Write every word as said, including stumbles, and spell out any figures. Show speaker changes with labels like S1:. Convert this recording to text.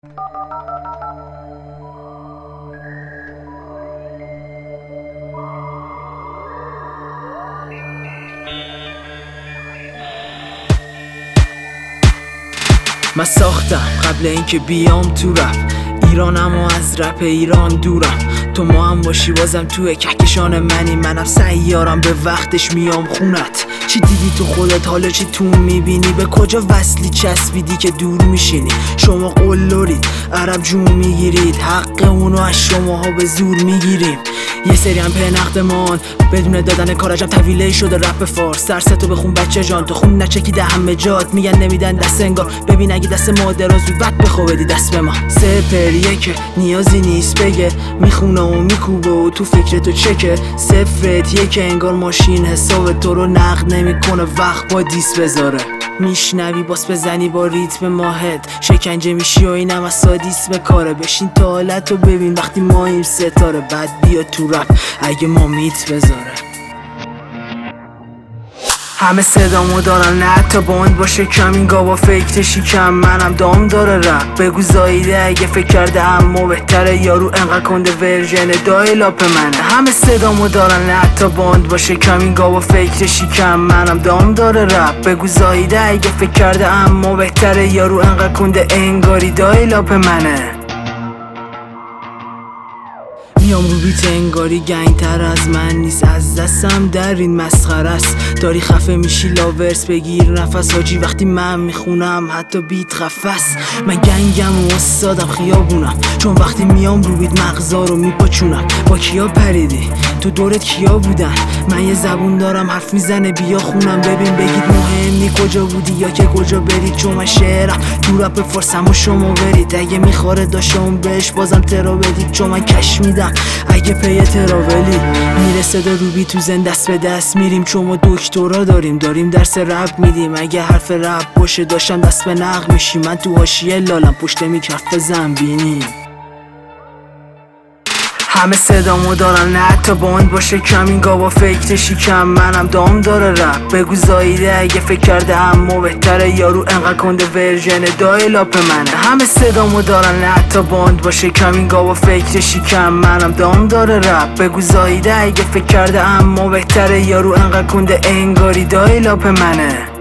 S1: من ساختم قبل اینکه بیام تو رپ ایرانم و از رپ ایران دورم. تو ما هم باشی بازم توی کهکشان منی، منم سیارم به وقتش میام خونت. چی دیدی تو خودت حالا چی تو میبینی؟ به کجا وصلی چسبیدی که دور میشینی؟ شما قلورید عرب جون میگیرید، حق اونو از شماها به زور میگیریم. یه سری هم په نقدمان بدون دادن کارجم طویله شده رپ فارس. درستو بخون بچه جان، تو خون نچکیده همه جات، میگن نمیدن دست انگار. ببین اگه دست ما دراز بود بد بخوابدی دست به ما. سپر یک نیازی نیست بگه، میخونه و میکوبه و تو فکر تو چکه. صفرت یک انگار ماشین حساب تو رو نقد نمیکنه، وقت با دیس بذاره. میشنوی باس بزنی با ریتم ماهد، شکنجه میشی و اینم از سادیسم کاره. بشین تا حالت رو ببین وقتی ما این ستاره، بعد بیا تو رپ اگه ما میت بذاره. همه صدامو دارن نه حتی باند باشه کم، این گاوا فکر شیکم منم دام داره رپ. بگو زاییده اگه فکر کرده اما بهتره، یارو انقدر کنده ورژن دایلاپ منه. همه صدامو دارن نه حتی باند باشه کم، این گاوا فکر شیکم منم دام داره رپ. بگو زاییده اگه فکر کرده اما بهتره، یارو انقدر کنده انگاری دایلاپ منه. میام رو بیت انگاری گنگ تر از من نیست، از دستم در این مسخره است. داری خفه میشی لاورس بگیر نفس حاجی، وقتی من میخونم حتی بیت خفست. من گنگم و استادم خیابونم، چون وقتی میام رو بیت مغزا رو میپاچونم. با کیا پریدی؟ تو دورت کیا بودن؟ من یه زبون دارم حرف میزنه بیا خونم. ببین بگید مهمی کجا بودی یا که کجا برید، چون من شعرم تو رپ فارسم و شما برید. اگه میخواره داشتم بهش بازم ترا بدید، چون من کش میدم اگه پی تراولی میرسه دا روبی تو زن دست به دست میریم. چون ما دکترا داریم داریم درس رپ میدیم، اگه حرف رپ باشه داشتم دست به نقل میشی. من تو حاشیه لالم پشت میکرف زنبینی. همه صدامو دارن نه حتی باند باشه کم، این گاوا فکر شیکم منم دام داره رپ. بگو زاییده اگه فکر کرده اما بهتره، یارو انقدر کنده ورژن دایلاپ منه. همه صدامو دارن نه حتی باند باشه کم، این گاوا فکر شیکم منم دام داره رپ. بگو زاییده اگه فکر کرده اما بهتره، یارو انقدر کنده انگاری دایلاپ منه.